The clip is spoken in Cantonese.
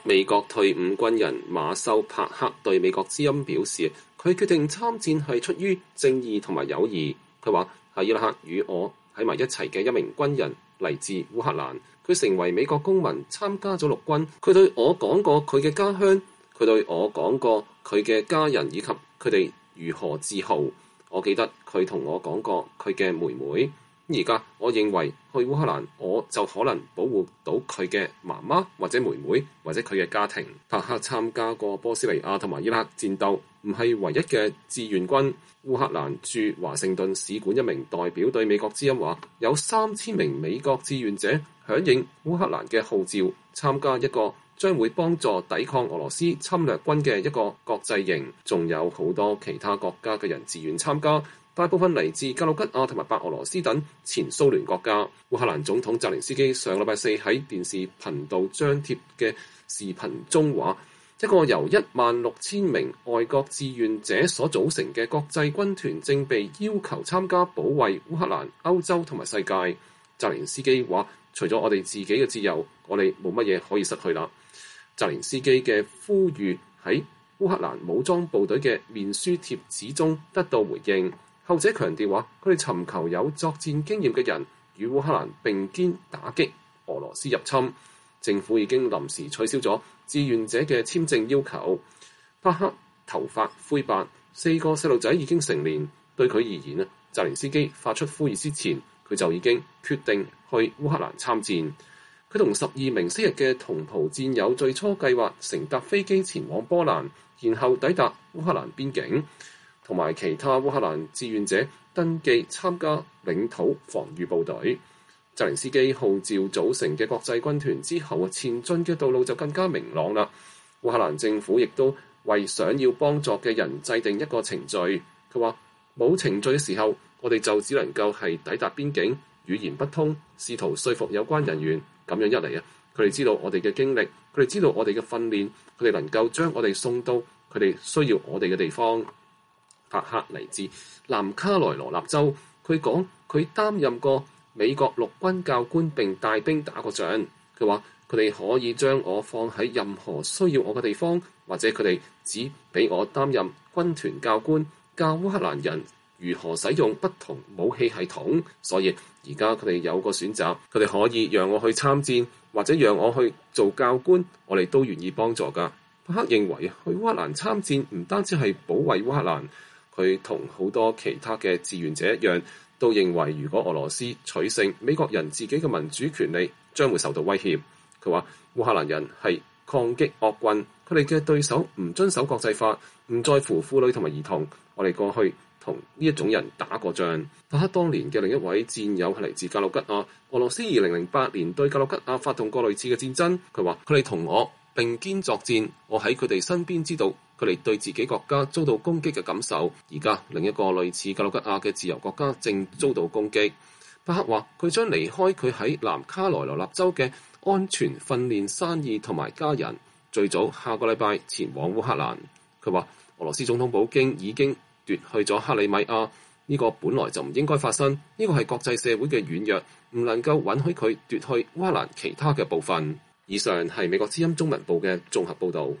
美國退伍軍人馬修·帕克對美國之音表示，佢決定參戰係出於正義同埋友誼。佢話喺伊拉克與我喺埋一齊嘅一名軍人嚟自烏克蘭，佢成為美國公民，參加咗陸軍。佢對我講過佢嘅家鄉，佢對我講過佢嘅家人以及佢哋如何自豪。我記得佢同我講過佢嘅妹妹。而家我認為去烏克蘭，我就可能保護到佢嘅媽媽或者妹妹或者佢嘅家庭。帕克參加過波斯尼亞同埋伊拉克戰鬥，唔係唯一嘅志願軍。烏克蘭駐華盛頓使館一名代表對美國之音話，有3000名美國志願者響應烏克蘭嘅號召，參加一個將會幫助抵抗俄羅斯侵略軍嘅一個國際營，仲有好多其他國家嘅人自願參加。大部分嚟自格魯吉亞同埋白俄羅斯等前蘇聯國家。烏克蘭總統澤連斯基上禮拜四喺電視頻道張貼嘅視頻中話，一個由16000名外國志願者所組成嘅國際軍團正被要求參加保衛烏克蘭、歐洲同埋世界。澤連斯基話，除咗我哋自己嘅自由，我哋冇乜嘢可以失去啦。澤連斯基嘅呼籲喺烏克蘭武裝部隊嘅面書貼紙中得到回應。後者強調話，佢哋尋求有作戰經驗嘅人與烏克蘭並肩打擊俄羅斯入侵。政府已經臨時取消咗志願者嘅簽證要求。帕克頭髮灰白，4個細路仔已經成年。對佢而言啊，澤連斯基發出呼籲之前，佢就已經決定去烏克蘭參戰。佢同12名昔日嘅同袍戰友最初計劃乘搭飛機前往波蘭，然後抵達烏克蘭邊境。同埋其他烏克蘭志願者登記參加領土防禦部隊。澤連斯基號召組成嘅國際軍團之後，前進嘅道路就更加明朗啦。烏克蘭政府亦都為想要幫助嘅人制定一個程序。佢話冇程序嘅時候，我哋就只能夠係抵達邊境，語言不通，試圖說服有關人員。咁樣一嚟啊，佢哋知道我哋嘅經歷，佢哋知道我哋嘅訓練，佢哋能夠將我哋送到佢哋需要我哋嘅地方。帕克嚟自南卡羅來納州，佢講佢擔任過美國陸軍教官並帶兵打過仗。佢話佢哋可以將我放喺任何需要我嘅地方，或者佢哋只俾我擔任軍團教官，教烏克蘭人如何使用不同武器系統。所以而家佢哋有個選擇，佢哋可以讓我去參戰，或者讓我去做教官，我哋都願意幫助㗎。帕克認為去烏克蘭參戰唔單止係保衛烏克蘭。佢同好多其他嘅志願者一樣，都認為如果俄羅斯取勝，美國人自己嘅民主權利將會受到威脅。佢話烏克蘭人係抗擊惡棍，佢哋嘅對手唔遵守國際法，唔在乎婦女同埋兒童。我哋過去同呢一種人打過仗。帕克當年嘅另一位戰友係嚟自格魯吉亞，俄羅斯2008年對格魯吉亞發動過類似嘅戰爭。佢話佢哋同我並肩作戰，我喺佢哋身邊知道佢哋對自己國家遭到攻擊嘅感受。而家另一個類似格魯吉亞嘅自由國家正遭到攻擊。帕克話佢將離開佢喺南卡羅來納州嘅安全訓練生意同埋家人，最早下個禮拜前往烏克蘭。佢話俄羅斯總統普京已經奪去咗克里米亞，呢個本來就唔應該發生，呢個係國際社會嘅軟弱，唔能夠允許佢奪去烏克蘭其他嘅部分。以上係美國之音中文部嘅綜合報導。